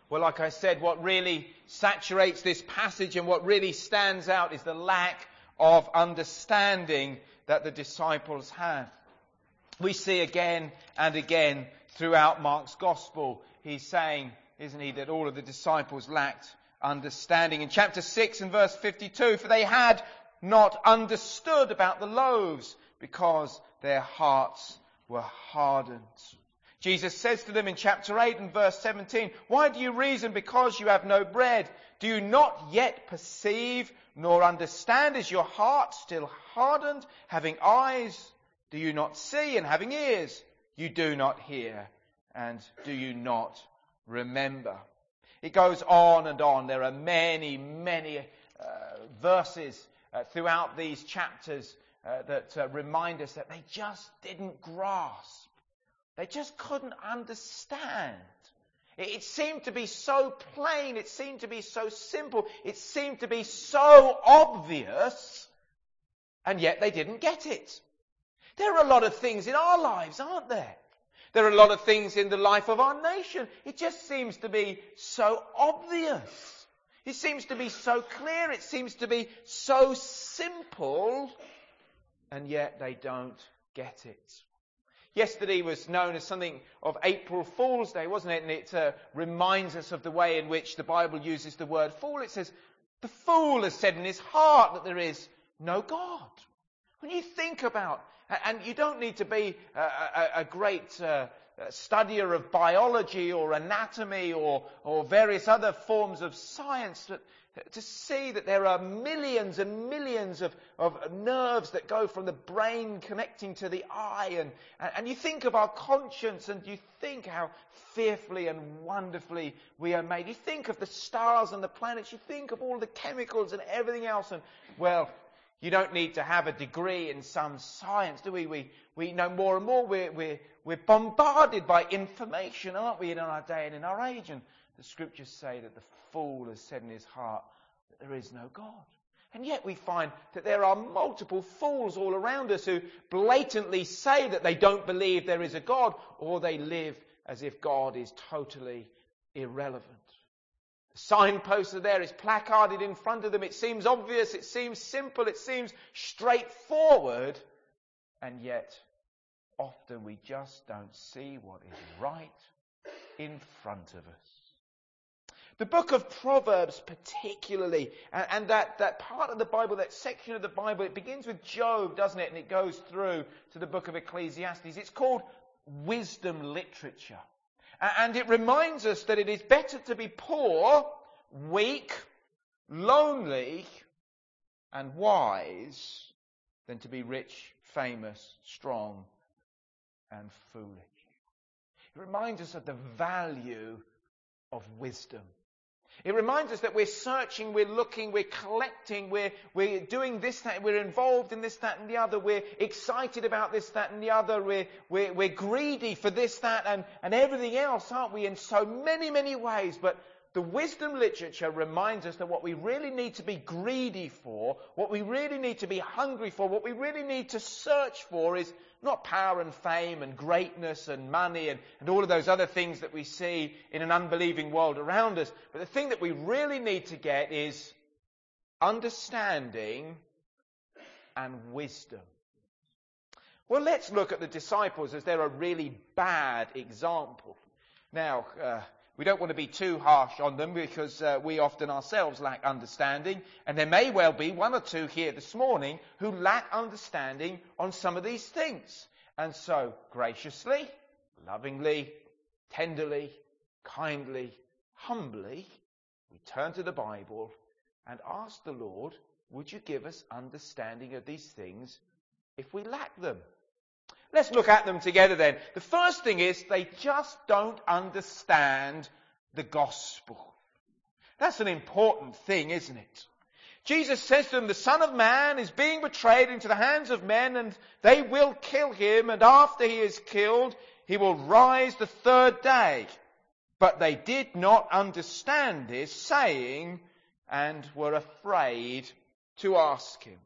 Well, like I said, what really saturates this passage and what really stands out is the lack of understanding that the disciples had. We see again and again throughout Mark's Gospel, he's saying, isn't he, that all of the disciples lacked understanding. In chapter 6 and verse 52, for they had not understood about the loaves because their hearts were hardened. Jesus says to them in chapter 8 and verse 17, why do you reason because you have no bread? Do you not yet perceive nor understand? Is your heart still hardened? Having eyes, do you not see? And having ears, you do not hear? And do you not remember? It goes on and on. There are many, many verses throughout these chapters that remind us that they just didn't grasp. They just couldn't understand. It seemed to be so plain. It seemed to be so simple. It seemed to be so obvious. And yet they didn't get it. There are a lot of things in our lives, aren't there? There are a lot of things in the life of our nation. It just seems to be so obvious. It seems to be so clear. It seems to be so simple. And yet they don't get it. Yesterday was known as something of April Fool's Day, wasn't it? And it reminds us of the way in which the Bible uses the word fool. It says, the fool has said in his heart that there is no God. When you think about, and you don't need to be a great studier of biology or anatomy or various other forms of science to see that there are millions and millions of nerves that go from the brain connecting to the eye. And you think of our conscience and you think how fearfully and wonderfully we are made. You think of the stars and the planets. You think of all the chemicals and everything else. And, well, you don't need to have a degree in some science, do we? We know more and more. We're bombarded by information, aren't we, in our day and in our age? And the scriptures say that the fool has said in his heart that there is no God. And yet we find that there are multiple fools all around us who blatantly say that they don't believe there is a God, or they live as if God is totally irrelevant. The signposts are there, it's placarded in front of them, it seems obvious, it seems simple, it seems straightforward, and yet often we just don't see what is right in front of us. The book of Proverbs particularly, and that part of the Bible, that section of the Bible, it begins with Job, doesn't it? And it goes through to the book of Ecclesiastes. It's called wisdom literature. And it reminds us that it is better to be poor, weak, lonely, and wise than to be rich, famous, strong, and foolish. It reminds us of the value of wisdom. It reminds us that we're searching, we're looking, we're collecting, we're doing this, that, we're involved in this, that, and the other. We're excited about this, that, and the other. We're greedy for this, that, and everything else, aren't we? In so many, many ways. But the wisdom literature reminds us that what we really need to be greedy for, what we really need to be hungry for, what we really need to search for is not power and fame and greatness and money and all of those other things that we see in an unbelieving world around us. But the thing that we really need to get is understanding and wisdom. Well, let's look at the disciples as they're a really bad example. Now, we don't want to be too harsh on them because we often ourselves lack understanding. And there may well be one or two here this morning who lack understanding on some of these things. And so, graciously, lovingly, tenderly, kindly, humbly, we turn to the Bible and ask the Lord, would you give us understanding of these things if we lack them? Let's look at them together then. The first thing is they just don't understand the gospel. That's an important thing, isn't it? Jesus says to them, the Son of Man is being betrayed into the hands of men and they will kill him, and after he is killed, he will rise the third day. But they did not understand this saying and were afraid to ask him,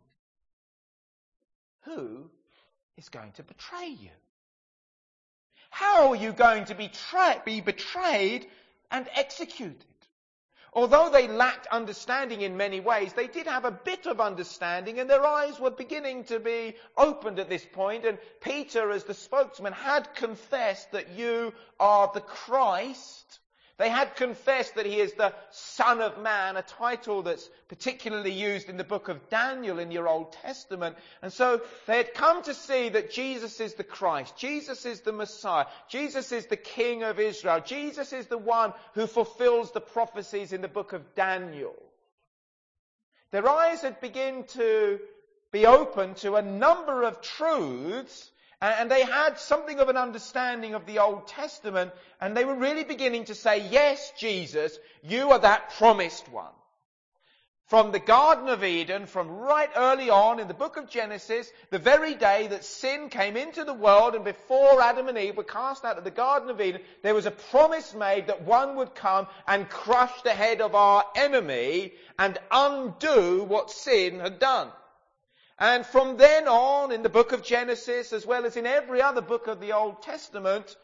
who is going to betray you? How are you going to be betrayed and executed. Although they lacked understanding in many ways, they did have a bit of understanding, and their eyes were beginning to be opened at this point. And Peter, as the spokesman, had confessed that you are the Christ. They had confessed that he is the Son of Man, a title that's particularly used in the book of Daniel in your Old Testament. And so they had come to see that Jesus is the Christ. Jesus is the Messiah. Jesus is the King of Israel. Jesus is the one who fulfills the prophecies in the book of Daniel. Their eyes had begun to be open to a number of truths, and they had something of an understanding of the Old Testament, and they were really beginning to say, yes, Jesus, you are that promised one. From the Garden of Eden, from right early on in the book of Genesis, the very day that sin came into the world and before Adam and Eve were cast out of the Garden of Eden, there was a promise made that one would come and crush the head of our enemy and undo what sin had done. And from then on, in the book of Genesis, as well as in every other book of the Old Testament,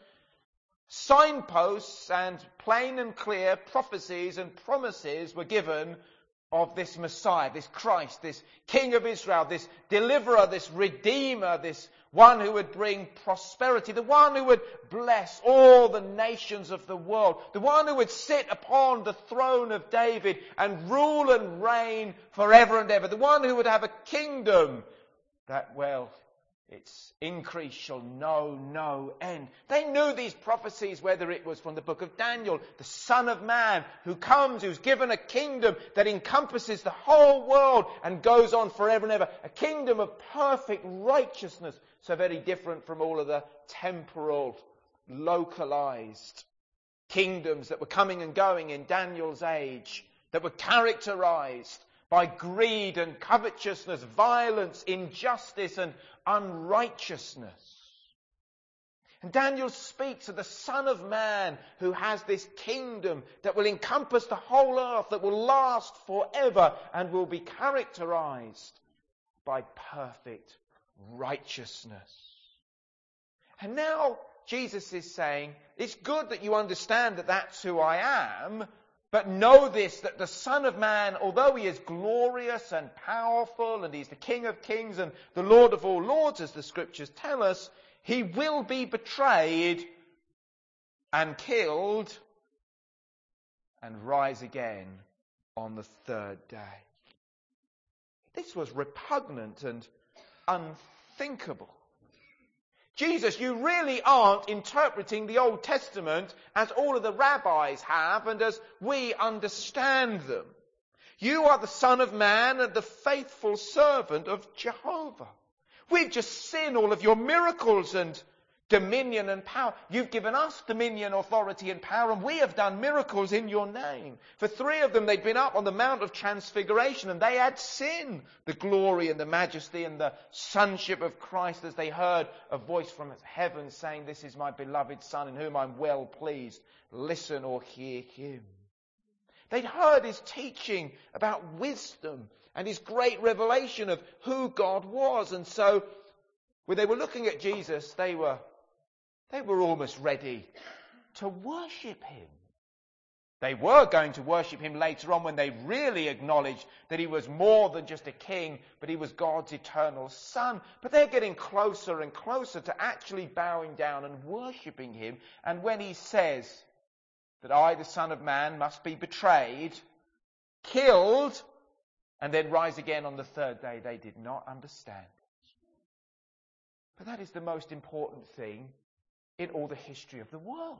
signposts and plain and clear prophecies and promises were given of this Messiah, this Christ, this King of Israel, this deliverer, this redeemer, this one who would bring prosperity, the one who would bless all the nations of the world, the one who would sit upon the throne of David and rule and reign forever and ever, the one who would have a kingdom that, well, its increase shall know no end. They knew these prophecies, whether it was from the book of Daniel, the Son of Man who comes, who's given a kingdom that encompasses the whole world and goes on forever and ever. A kingdom of perfect righteousness, so very different from all of the temporal, localized kingdoms that were coming and going in Daniel's age, that were characterized by greed and covetousness, violence, injustice and unrighteousness. And Daniel speaks of the Son of Man who has this kingdom that will encompass the whole earth, that will last forever and will be characterized by perfect righteousness. And now Jesus is saying, it's good that you understand that that's who I am, but know this, that the Son of Man, although he is glorious and powerful, and he's the King of Kings and the Lord of all Lords, as the Scriptures tell us, he will be betrayed and killed and rise again on the third day. This was repugnant and unthinkable. Jesus, you really aren't interpreting the Old Testament as all of the rabbis have and as we understand them. You are the Son of Man and the faithful servant of Jehovah. We've just seen all of your miracles and dominion and power. You've given us dominion, authority and power, and we have done miracles in your name. For 3 of them, they'd been up on the Mount of Transfiguration, and they had seen the glory and the majesty and the sonship of Christ as they heard a voice from heaven saying, "This is my beloved Son in whom I'm well pleased. Listen or hear him." They'd heard his teaching about wisdom and his great revelation of who God was. And so when they were looking at Jesus, they were almost ready to worship him. They were going to worship him later on when they really acknowledged that he was more than just a king, but he was God's eternal Son. But they're getting closer and closer to actually bowing down and worshipping him. And when he says that I, the Son of Man, must be betrayed, killed, and then rise again on the third day, they did not understand. But that is the most important thing in all the history of the world.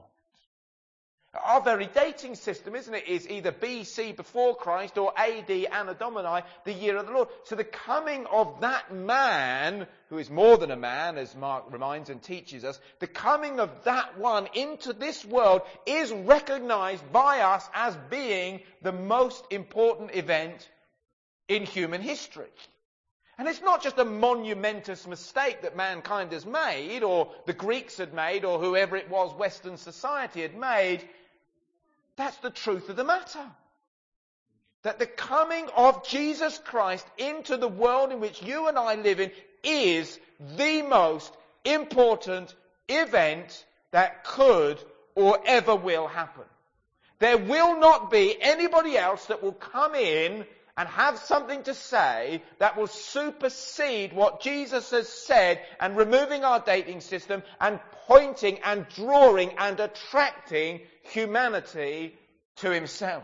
Our very dating system, isn't it, is either BC before Christ or AD Anno Domini, the year of the Lord. So the coming of that man, who is more than a man, as Mark reminds and teaches us, the coming of that one into this world is recognized by us as being the most important event in human history. And it's not just a monumentous mistake that mankind has made, or the Greeks had made, or whoever it was Western society had made. That's the truth of the matter. That the coming of Jesus Christ into the world in which you and I live in is the most important event that could or ever will happen. There will not be anybody else that will come in and have something to say that will supersede what Jesus has said, and removing our dating system and pointing and drawing and attracting humanity to himself.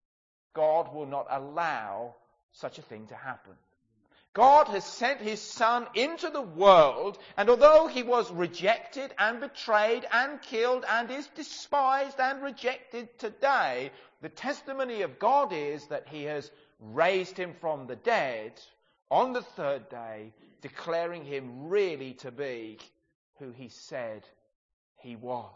God will not allow such a thing to happen. God has sent his Son into the world, and although he was rejected and betrayed and killed and is despised and rejected today, the testimony of God is that he has raised him from the dead on the third day, declaring him really to be who he said he was.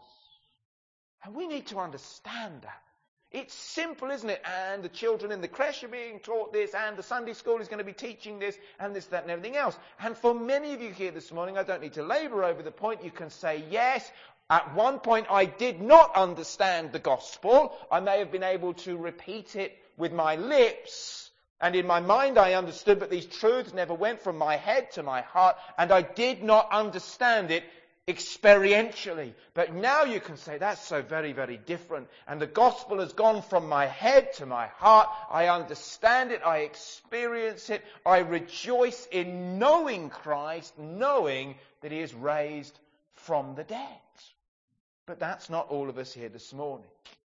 And we need to understand that. It's simple, isn't it? And the children in the creche are being taught this, and the Sunday school is going to be teaching this, and this, that, and everything else. And for many of you here this morning, I don't need to labour over the point, you can say, yes, at one point I did not understand the gospel. I may have been able to repeat it with my lips, and in my mind I understood, but these truths never went from my head to my heart, and I did not understand it experientially. But now you can say, that's so very, very different. And the gospel has gone from my head to my heart. I understand it. I experience it. I rejoice in knowing Christ, knowing that he is raised from the dead. But that's not all of us here this morning.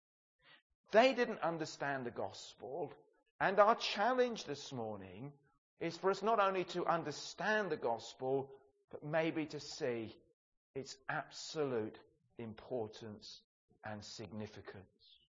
They didn't understand the gospel. And our challenge this morning is for us not only to understand the gospel, but maybe to see its absolute importance and significance.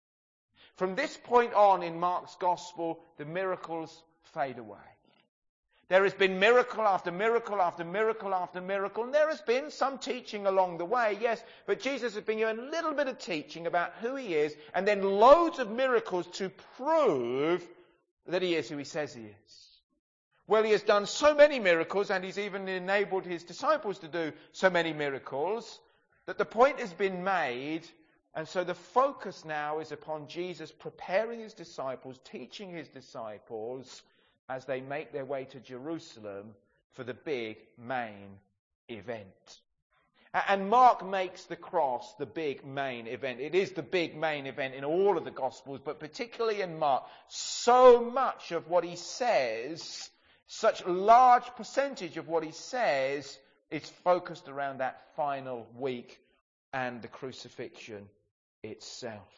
From this point on in Mark's gospel, the miracles fade away. There has been miracle after miracle after miracle after miracle, and there has been some teaching along the way, yes, but Jesus has been given a little bit of teaching about who he is, and then loads of miracles to prove that he is who he says he is. Well, he has done so many miracles, and he's even enabled his disciples to do so many miracles, that the point has been made, and so the focus now is upon Jesus preparing his disciples, teaching his disciples as they make their way to Jerusalem for the big main event. And Mark makes the cross the big main event. It is the big main event in all of the Gospels, but particularly in Mark. So much of what he says, such a large percentage of what he says, is focused around that final week and the crucifixion itself.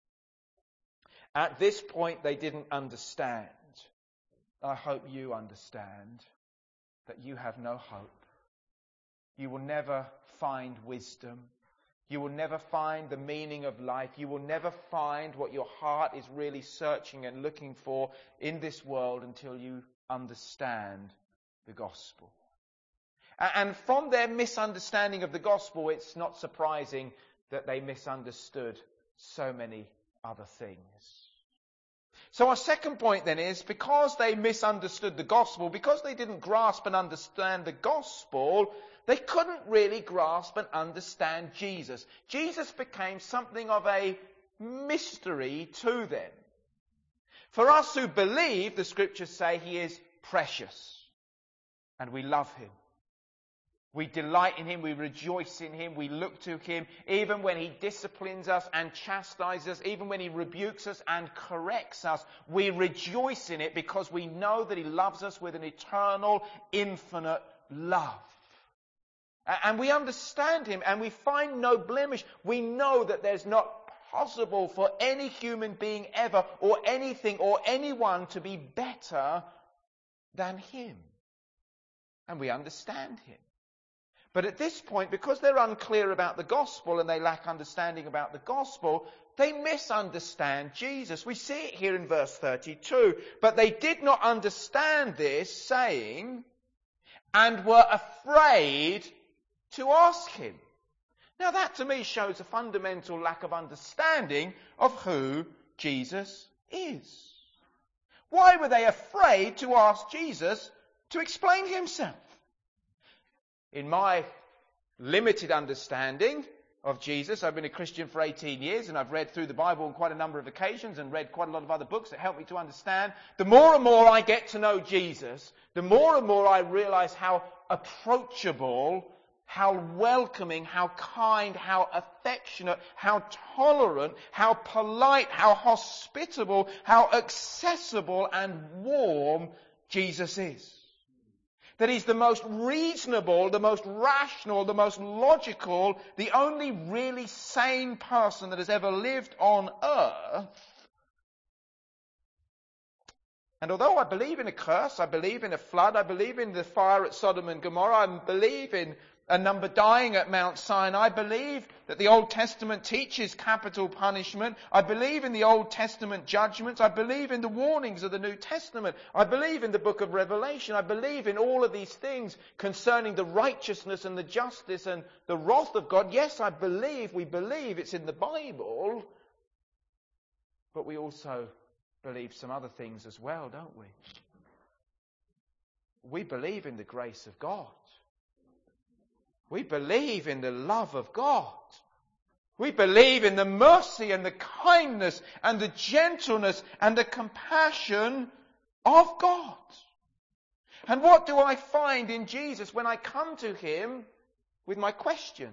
At this point, they didn't understand. I hope you understand that you have no hope. You will never find wisdom. You will never find the meaning of life. You will never find what your heart is really searching and looking for in this world until you understand the gospel. And from their misunderstanding of the gospel, it's not surprising that they misunderstood so many other things. So our second point then is, because they misunderstood the gospel, because they didn't grasp and understand the gospel, they couldn't really grasp and understand Jesus. Jesus became something of a mystery to them. For us who believe, the scriptures say he is precious, and we love him. We delight in him, we rejoice in him, we look to him, even when he disciplines us and chastises us, even when he rebukes us and corrects us, we rejoice in it because we know that he loves us with an eternal, infinite love. And we understand him, and we find no blemish. We know that there's not possible for any human being ever, or anything or anyone, to be better than him. And we understand him. But at this point, because they're unclear about the gospel and they lack understanding about the gospel, they misunderstand Jesus. We see it here in verse 32. But they did not understand this, saying, and were afraid to ask him. Now that to me shows a fundamental lack of understanding of who Jesus is. Why were they afraid to ask Jesus to explain himself? In my limited understanding of Jesus, I've been a Christian for 18 years and I've read through the Bible on quite a number of occasions and read quite a lot of other books that help me to understand. The more and more I get to know Jesus, the more and more I realize how approachable how welcoming, how kind, how affectionate, how tolerant, how polite, how hospitable, how accessible and warm Jesus is. That he's the most reasonable, the most rational, the most logical, the only really sane person that has ever lived on earth. And although I believe in a curse, I believe in a flood, I believe in the fire at Sodom and Gomorrah, I believe in a number dying at Mount Sinai, I believe that the Old Testament teaches capital punishment, I believe in the Old Testament judgments, I believe in the warnings of the New Testament, I believe in the book of Revelation, I believe in all of these things concerning the righteousness and the justice and the wrath of God. Yes, we believe it's in the Bible, but we also believe some other things as well, don't we? We believe in the grace of God. We believe in the love of God. We believe in the mercy and the kindness and the gentleness and the compassion of God. And what do I find in Jesus when I come to him with my questions,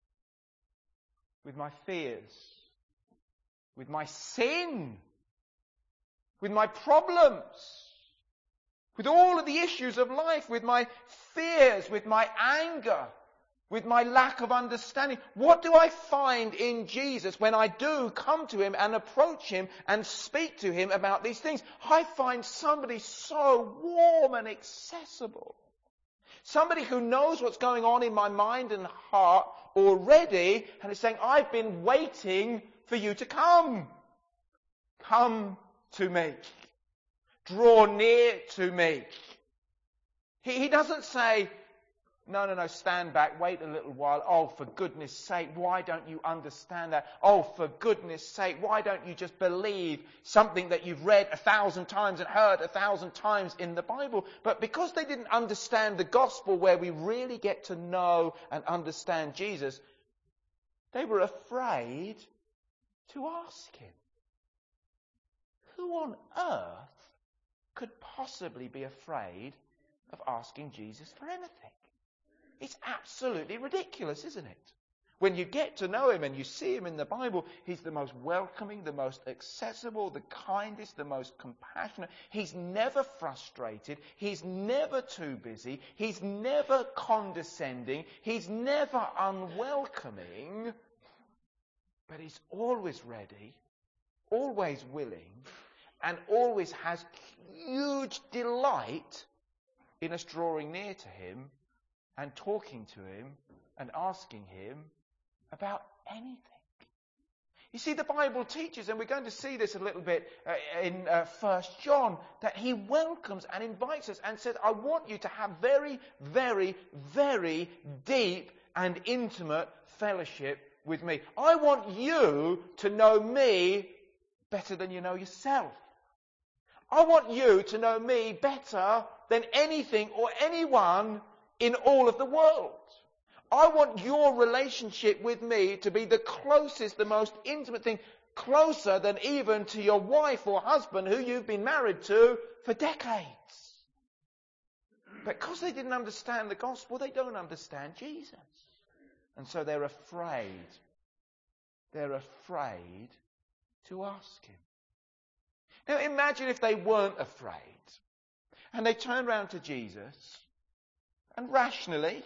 with my fears, with my sin, with my problems, with all of the issues of life, with my fears, with my anger, with my lack of understanding? What do I find in Jesus when I do come to him and approach him and speak to him about these things? I find somebody so warm and accessible. Somebody who knows what's going on in my mind and heart already and is saying, I've been waiting for you to come. Come to me. Draw near to me. He doesn't say, no, stand back, wait a little while. Oh, for goodness sake, why don't you understand that? Oh, for goodness sake, why don't you just believe something that you've read 1,000 times and heard 1,000 times in the Bible? But because they didn't understand the gospel where we really get to know and understand Jesus, they were afraid to ask him. Who on earth could possibly be afraid of asking Jesus for anything? It's absolutely ridiculous, isn't it? When you get to know him and you see him in the Bible, he's the most welcoming, the most accessible, the kindest, the most compassionate. He's never frustrated. He's never too busy. He's never condescending. He's never unwelcoming. But he's always ready, always willing, and always has huge delight in us drawing near to him and talking to him and asking him about anything. You see, the Bible teaches, and we're going to see this a little bit in 1 John, that he welcomes and invites us and says, I want you to have very, very, very deep and intimate fellowship with me. I want you to know me better than you know yourself. I want you to know me better than anything or anyone in all of the world. I want your relationship with me to be the closest, the most intimate thing, closer than even to your wife or husband who you've been married to for decades. But because they didn't understand the gospel, they don't understand Jesus. And so they're afraid. They're afraid to ask him. Now imagine if they weren't afraid and they turned around to Jesus and rationally,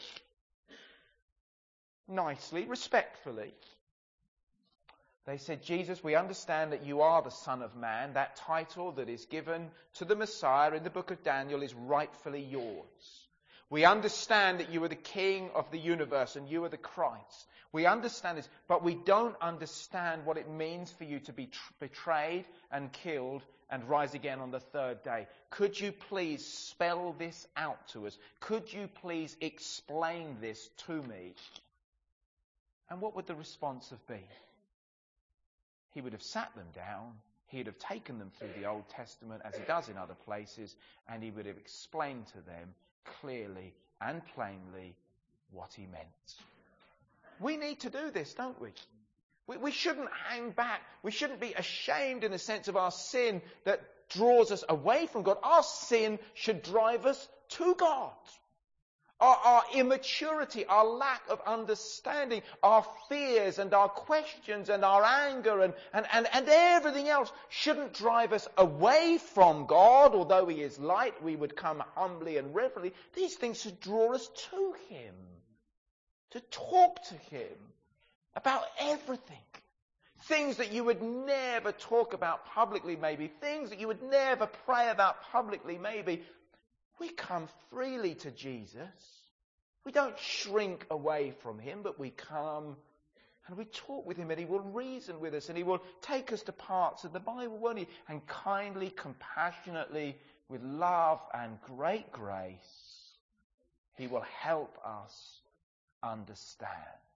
nicely, respectfully, they said, Jesus, we understand that you are the Son of Man. That title that is given to the Messiah in the book of Daniel is rightfully yours. We understand that you are the King of the universe and you are the Christ. We understand this, but we don't understand what it means for you to be betrayed and killed and rise again on the third day. Could you please spell this out to us? Could you please explain this to me? And what would the response have been? He would have sat them down, he would have taken them through the Old Testament as he does in other places, and he would have explained to them clearly and plainly what he meant. We need to do this, don't we? We shouldn't hang back. We shouldn't be ashamed in the sense of our sin that draws us away from God. Our sin should drive us to God. our immaturity, our lack of understanding, our fears and our questions and our anger and everything else shouldn't drive us away from God. Although He is light, we would come humbly and reverently. These things should draw us to Him, to talk to Him about everything. Things that you would never talk about publicly, maybe. Things that you would never pray about publicly, maybe. We come freely to Jesus. We don't shrink away from Him, but we come and we talk with Him, and He will reason with us, and He will take us to parts of the Bible, won't He? And kindly, compassionately, with love and great grace, He will help us understand.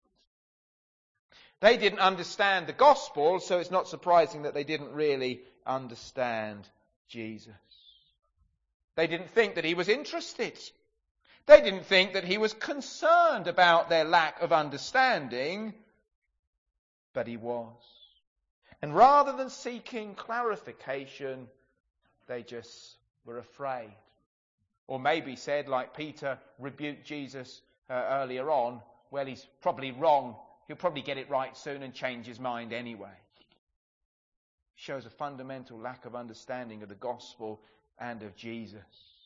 They didn't understand the gospel, so it's not surprising that they didn't really understand Jesus. They didn't think that He was interested. They didn't think that He was concerned about their lack of understanding, but He was. And rather than seeking clarification, they just were afraid. Or maybe said, like Peter rebuked Jesus earlier on, well, he's probably wrong. He'll probably get it right soon and change his mind anyway. Shows a fundamental lack of understanding of the gospel and of Jesus.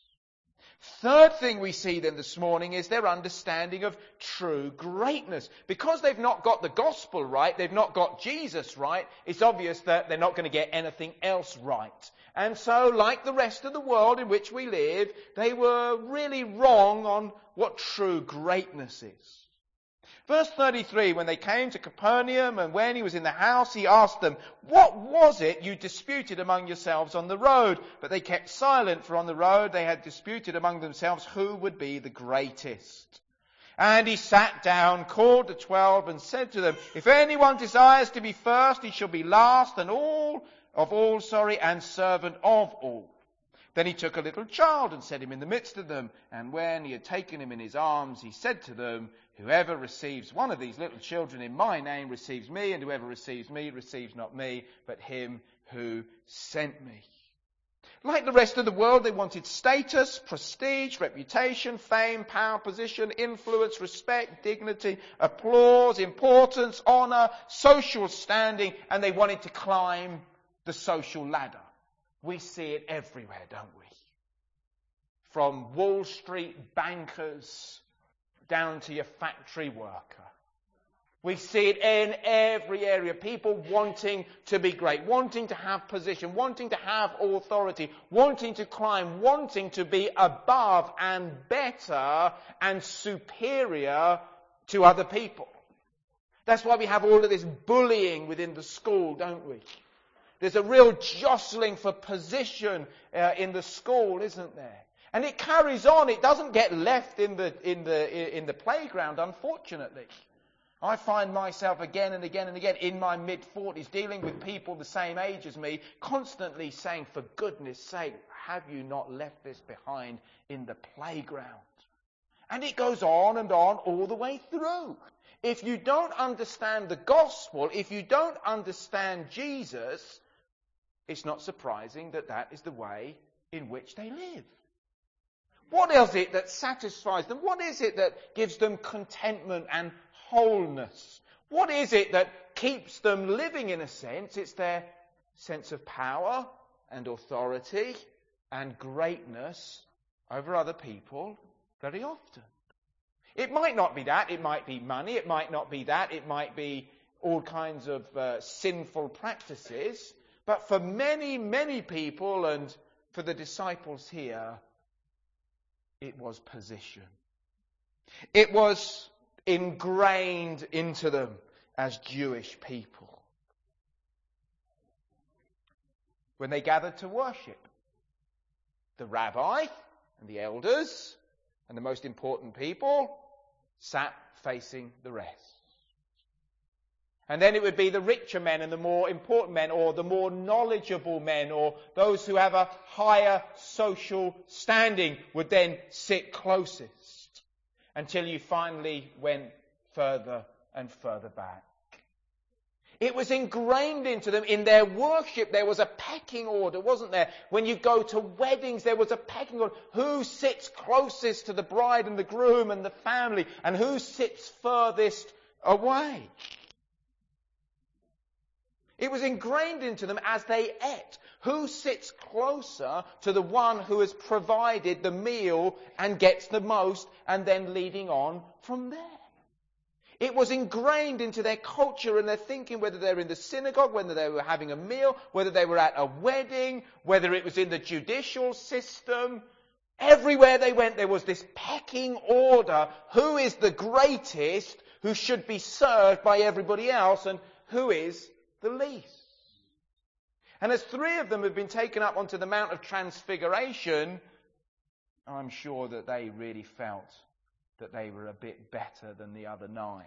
Third thing we see then this morning is their understanding of true greatness. Because they've not got the gospel right, they've not got Jesus right, it's obvious that they're not going to get anything else right. And so, like the rest of the world in which we live, they were really wrong on what true greatness is. Verse 33, when they came to Capernaum and when He was in the house, He asked them, "What was it you disputed among yourselves on the road?" But they kept silent, for on the road they had disputed among themselves who would be the greatest. And He sat down, called the 12 and said to them, "If anyone desires to be first, he shall be last and and servant of all." Then He took a little child and set him in the midst of them. And when He had taken him in His arms, He said to them, "Whoever receives one of these little children in my name receives me, and whoever receives me receives not me, but Him who sent me." Like the rest of the world, they wanted status, prestige, reputation, fame, power, position, influence, respect, dignity, applause, importance, honour, social standing, and they wanted to climb the social ladder. We see it everywhere, don't we? From Wall Street bankers down to your factory worker. We see it in every area. People wanting to be great, wanting to have position, wanting to have authority, wanting to climb, wanting to be above and better and superior to other people. That's why we have all of this bullying within the school, don't we? There's a real jostling for position in the school, isn't there? And it carries on. It doesn't get left in the playground, unfortunately. I find myself again and again and again in my mid-40s dealing with people the same age as me, constantly saying, "For goodness sake, have you not left this behind in the playground?" And it goes on and on all the way through. If you don't understand the gospel, if you don't understand Jesus, it's not surprising that that is the way in which they live. What is it that satisfies them? What is it that gives them contentment and wholeness? What is it that keeps them living in a sense? It's their sense of power and authority and greatness over other people very often. It might not be that. It might be money. It might not be that. It might be all kinds of sinful practices. But for many, many people, and for the disciples here, it was position. It was ingrained into them as Jewish people. When they gathered to worship, the rabbi and the elders and the most important people sat facing the rest. And then it would be the richer men and the more important men, or the more knowledgeable men, or those who have a higher social standing would then sit closest, until you finally went further and further back. It was ingrained into them. In their worship, there was a pecking order, wasn't there? When you go to weddings, there was a pecking order. Who sits closest to the bride and the groom and the family, and who sits furthest away? It was ingrained into them as they ate. Who sits closer to the one who has provided the meal and gets the most, and then leading on from there? It was ingrained into their culture and their thinking, whether they were in the synagogue, whether they were having a meal, whether they were at a wedding, whether it was in the judicial system. Everywhere they went, there was this pecking order. Who is the greatest, who should be served by everybody else, and who is the least? And as 3 of them have been taken up onto the Mount of Transfiguration, I'm sure that they really felt that they were a bit better than the other 9.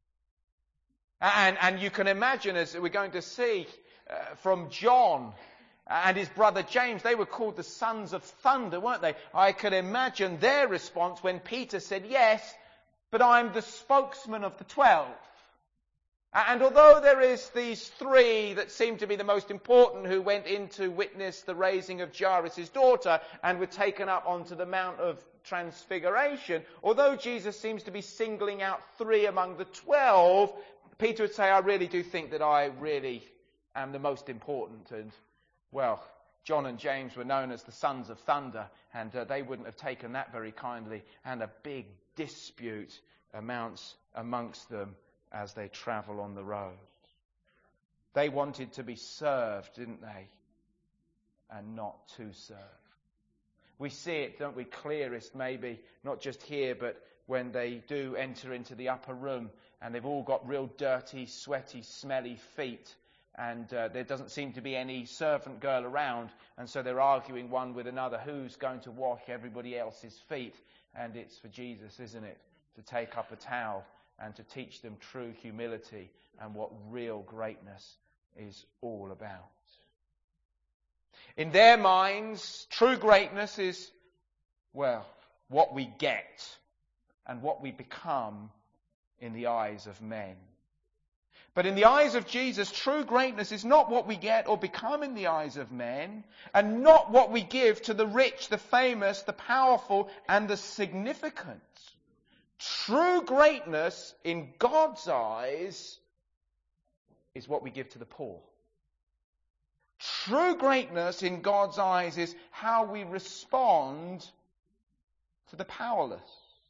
And you can imagine, as we're going to see from John and his brother James, they were called the sons of thunder, weren't they? I can imagine their response when Peter said, yes, but I'm the spokesman of the 12. And although there is these 3 that seem to be the most important, who went in to witness the raising of Jairus' daughter and were taken up onto the Mount of Transfiguration, although Jesus seems to be singling out 3 among the 12, Peter would say, I really do think that I really am the most important. And, well, John and James were known as the sons of thunder, and they wouldn't have taken that very kindly, and a big dispute amounts amongst them as they travel on the road. They wanted to be served, didn't they? And not to serve. We see it, don't we, clearest maybe, not just here, but when they do enter into the upper room and they've all got real dirty, sweaty, smelly feet, and there doesn't seem to be any servant girl around, and so they're arguing one with another, who's going to wash everybody else's feet? And it's for Jesus, isn't it, to take up a towel and to teach them true humility and what real greatness is all about. In their minds, true greatness is, well, what we get and what we become in the eyes of men. But in the eyes of Jesus, true greatness is not what we get or become in the eyes of men, and not what we give to the rich, the famous, the powerful, and the significant. True greatness in God's eyes is what we give to the poor. True greatness in God's eyes is how we respond to the powerless,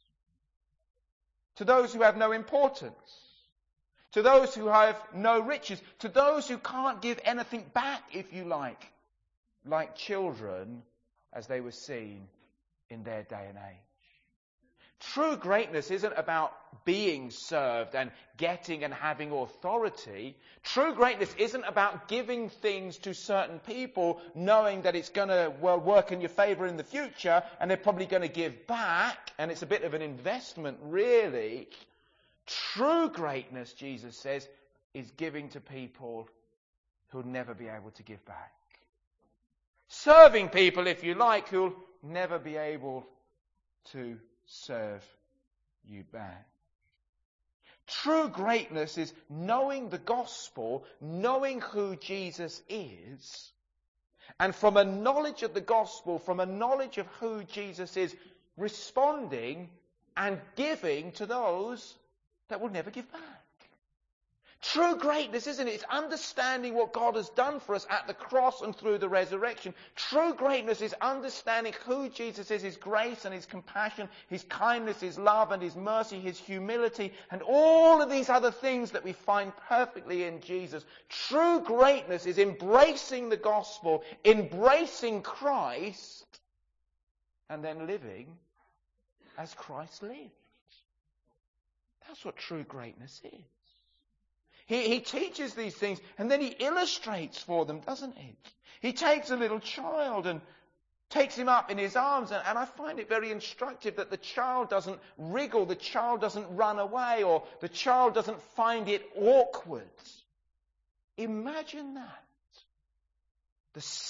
to those who have no importance, to those who have no riches, to those who can't give anything back, if you like children as they were seen in their day and age. True greatness isn't about being served and getting and having authority. True greatness isn't about giving things to certain people knowing that it's going to work in your favour in the future and they're probably going to give back, and it's a bit of an investment really. True greatness, Jesus says, is giving to people who'll never be able to give back. Serving people, if you like, who'll never be able to serve you back. True greatness is knowing the gospel, knowing who Jesus is, and from a knowledge of the gospel, from a knowledge of who Jesus is, responding and giving to those that will never give back. True greatness, isn't it? It's understanding what God has done for us at the cross and through the resurrection. True greatness is understanding who Jesus is, his grace and his compassion, his kindness, his love and his mercy, his humility, and all of these other things that we find perfectly in Jesus. True greatness is embracing the gospel, embracing Christ, and then living as Christ lived. That's what true greatness is. He teaches these things and then he illustrates for them, doesn't he? He takes a little child and takes him up in his arms, and I find it very instructive that the child doesn't wriggle, the child doesn't run away, or the child doesn't find it awkward. Imagine that. The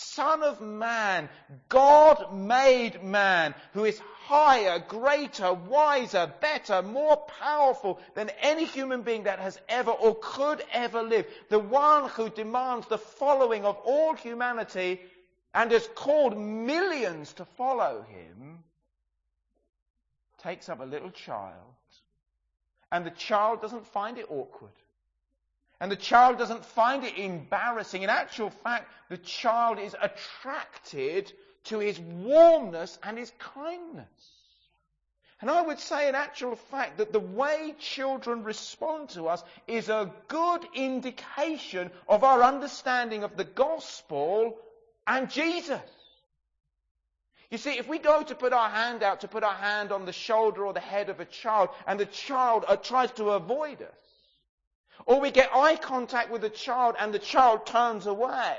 Son of Man, God made man, who is higher, greater, wiser, better, more powerful than any human being that has ever or could ever live. The one who demands the following of all humanity and has called millions to follow him, takes up a little child, and the child doesn't find it awkward. And the child doesn't find it embarrassing. In actual fact, the child is attracted to his warmness and his kindness. And I would say in actual fact that the way children respond to us is a good indication of our understanding of the gospel and Jesus. You see, if we go to put our hand out, to put our hand on the shoulder or the head of a child, and the child tries to avoid us, or we get eye contact with the child and the child turns away,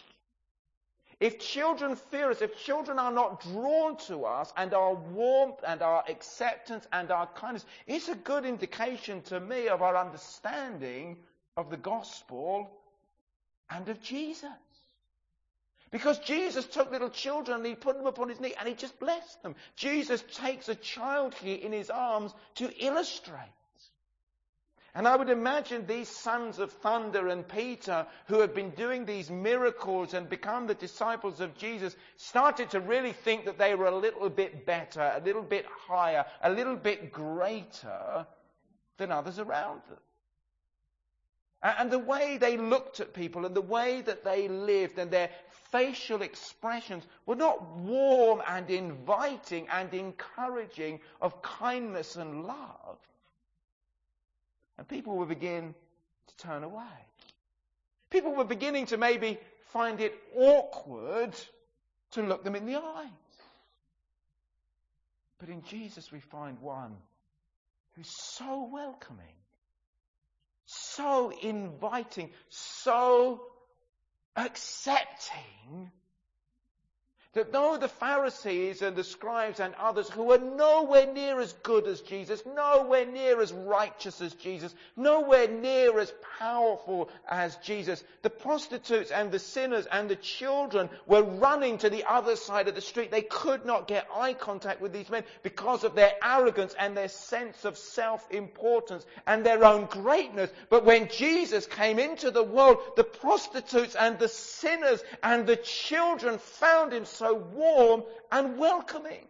if children fear us, if children are not drawn to us and our warmth and our acceptance and our kindness, it's a good indication to me of our understanding of the gospel and of Jesus. Because Jesus took little children and he put them upon his knee and he just blessed them. Jesus takes a child here in his arms to illustrate. And I would imagine these sons of thunder and Peter, who have been doing these miracles and become the disciples of Jesus, started to really think that they were a little bit better, a little bit higher, a little bit greater than others around them. And the way they looked at people and the way that they lived and their facial expressions were not warm and inviting and encouraging of kindness and love. And people will begin to turn away. People were beginning to maybe find it awkward to look them in the eyes. But in Jesus we find one who's so welcoming, so inviting, so accepting, that though the Pharisees and the scribes and others who were nowhere near as good as Jesus, nowhere near as righteous as Jesus, nowhere near as powerful as Jesus, the prostitutes and the sinners and the children were running to the other side of the street. They could not get eye contact with these men because of their arrogance and their sense of self-importance and their own greatness. But when Jesus came into the world, the prostitutes and the sinners and the children found him so warm and welcoming.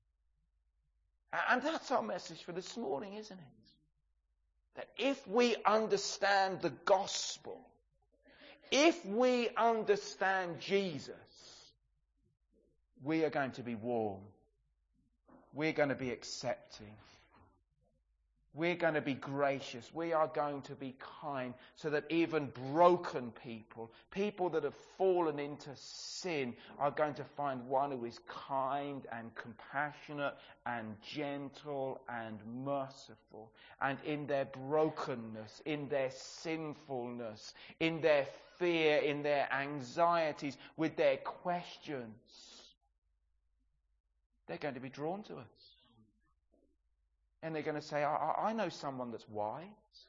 And that's our message for this morning, isn't it? That if we understand the gospel, if we understand Jesus, we are going to be warm. We're going to be accepting. We're going to be gracious. We are going to be kind, so that even broken people, people that have fallen into sin, are going to find one who is kind and compassionate and gentle and merciful. And in their brokenness, in their sinfulness, in their fear, in their anxieties, with their questions, they're going to be drawn to us. And they're going to say, I know someone that's wise.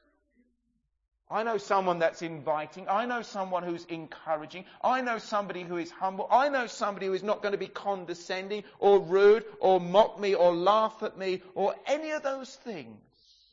I know someone that's inviting. I know someone who's encouraging. I know somebody who is humble. I know somebody who is not going to be condescending or rude or mock me or laugh at me or any of those things.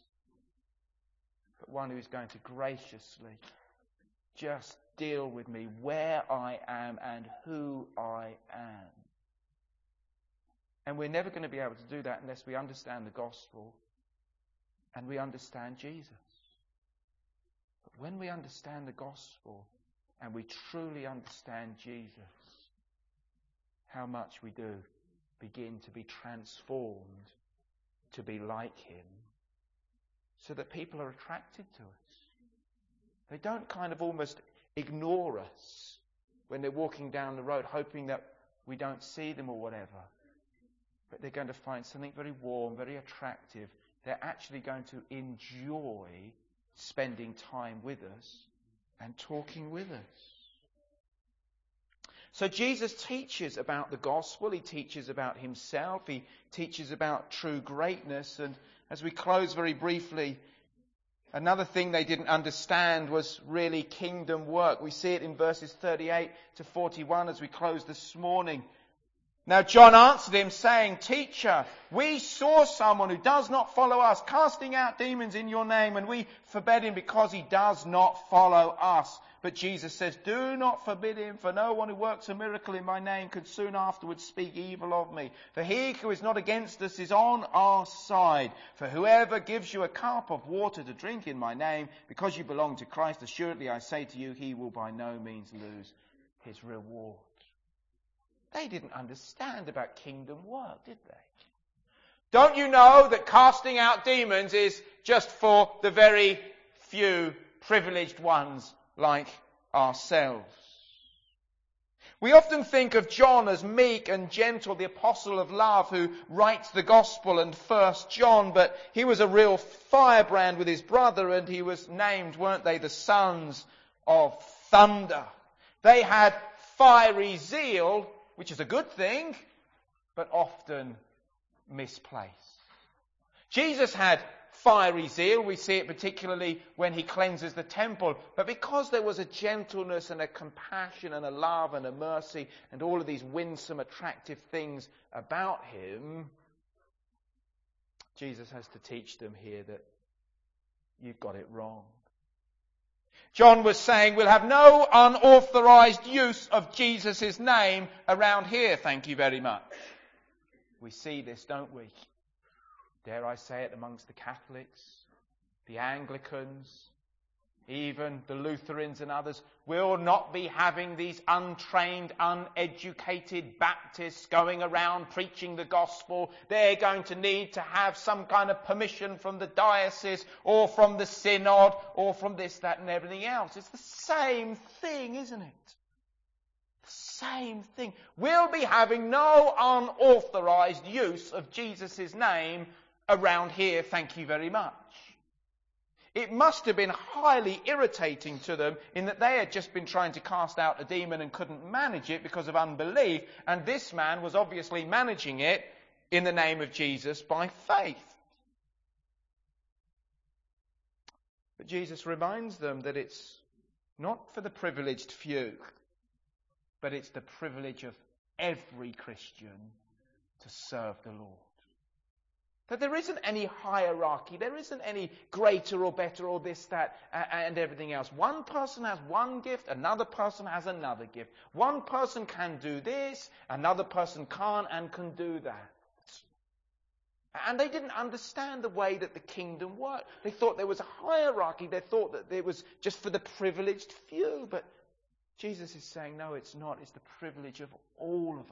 But one who is going to graciously just deal with me where I am and who I am. And we're never going to be able to do that unless we understand the gospel and we understand Jesus. But when we understand the gospel and we truly understand Jesus, how much we do begin to be transformed to be like him, so that people are attracted to us. They don't kind of almost ignore us when they're walking down the road, hoping that we don't see them or whatever. But they're going to find something very warm, very attractive. They're actually going to enjoy spending time with us and talking with us. So Jesus teaches about the gospel. He teaches about himself. He teaches about true greatness. And as we close very briefly, Another thing they didn't understand was really kingdom work. We see it in verses 38 to 41 as we close this morning. Now John answered him saying, Teacher, we saw someone who does not follow us casting out demons in your name, and we forbade him because he does not follow us. But Jesus says, Do not forbid him, for no one who works a miracle in my name could soon afterwards speak evil of me. For he who is not against us is on our side. For whoever gives you a cup of water to drink in my name, because you belong to Christ, assuredly I say to you, he will by no means lose his reward. They didn't understand about kingdom work, did they? Don't you know that casting out demons is just for the very few privileged ones like ourselves? We often think of John as meek and gentle, the apostle of love who writes the gospel and 1 John, but he was a real firebrand with his brother, and he was named, weren't they, the sons of thunder. They had fiery zeal, which is a good thing, but often misplaced. Jesus had fiery zeal. We see it particularly when he cleanses the temple. But because there was a gentleness and a compassion and a love and a mercy and all of these winsome, attractive things about him, Jesus has to teach them here that you've got it wrong. John was saying, we'll have no unauthorized use of Jesus' name around here, thank you very much. We see this, don't we? Dare I say it, amongst the Catholics, the Anglicans, even the Lutherans and others, will not be having these untrained, uneducated Baptists going around preaching the gospel. They're going to need to have some kind of permission from the diocese or from the synod or from this, that and everything else. It's the same thing, isn't it? The same thing. We'll be having no unauthorized use of Jesus' name around here, thank you very much. It must have been highly irritating to them in that they had just been trying to cast out a demon and couldn't manage it because of unbelief, and this man was obviously managing it in the name of Jesus by faith. But Jesus reminds them that it's not for the privileged few, but it's the privilege of every Christian to serve the Lord. That there isn't any hierarchy, there isn't any greater or better or this, that, and everything else. One person has one gift, another person has another gift. One person can do this, another person can't and can do that. And they didn't understand the way that the kingdom worked. They thought there was a hierarchy, they thought that it was just for the privileged few. But Jesus is saying, no, it's not. It's the privilege of all of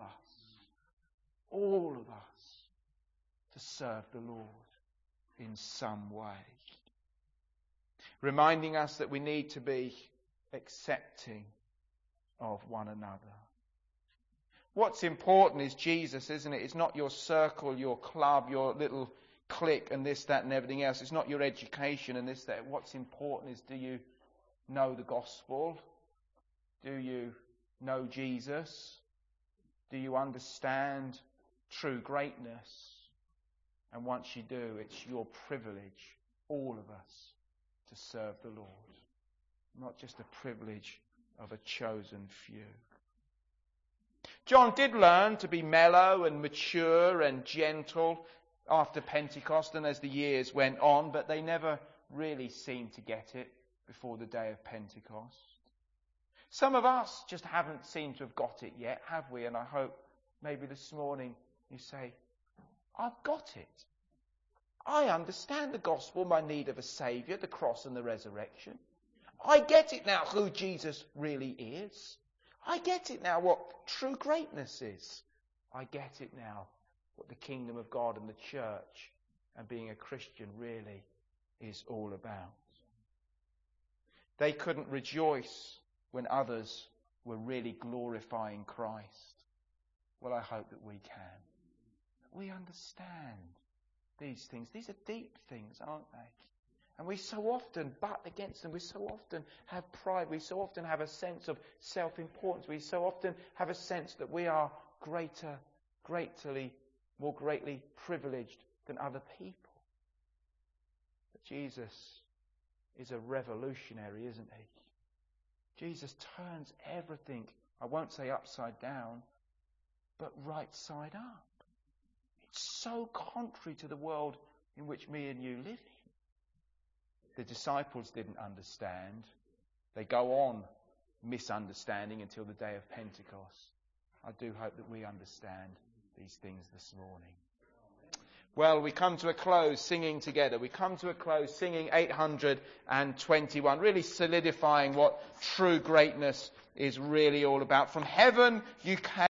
us, to serve the Lord in some way. Reminding us that we need to be accepting of one another. What's important is Jesus, isn't it? It's not your circle, your club, your little clique and this, that and everything else. It's not your education and this, that. What's important is, do you know the gospel? Do you know Jesus? Do you understand true greatness? And once you do, it's your privilege, all of us, to serve the Lord. Not just a privilege of a chosen few. John did learn to be mellow and mature and gentle after Pentecost and as the years went on, but they never really seemed to get it before the day of Pentecost. Some of us just haven't seemed to have got it yet, have we? And I hope maybe this morning you say, I've got it. I understand the gospel, my need of a saviour, the cross and the resurrection. I get it now who Jesus really is. I get it now what true greatness is. I get it now what the kingdom of God and the church and being a Christian really is all about. They couldn't rejoice when others were really glorifying Christ. Well, I hope that we can. We understand these things. These are deep things, aren't they? And we so often butt against them. We so often have pride. We so often have a sense of self-importance. We so often have a sense that we are more greatly privileged than other people. But Jesus is a revolutionary, isn't he? Jesus turns everything, I won't say upside down, but right side up. It's so contrary to the world in which me and you live in. The disciples didn't understand. They go on misunderstanding until the day of Pentecost. I do hope that we understand these things this morning. Well, we come to a close singing together. We come to a close singing 821, really solidifying what true greatness is really all about. From heaven you came.